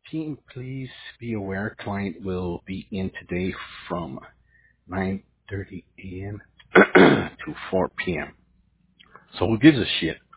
Team, please be aware client will be in today from 9:30 a.m. to 4 p.m. So who gives a shit?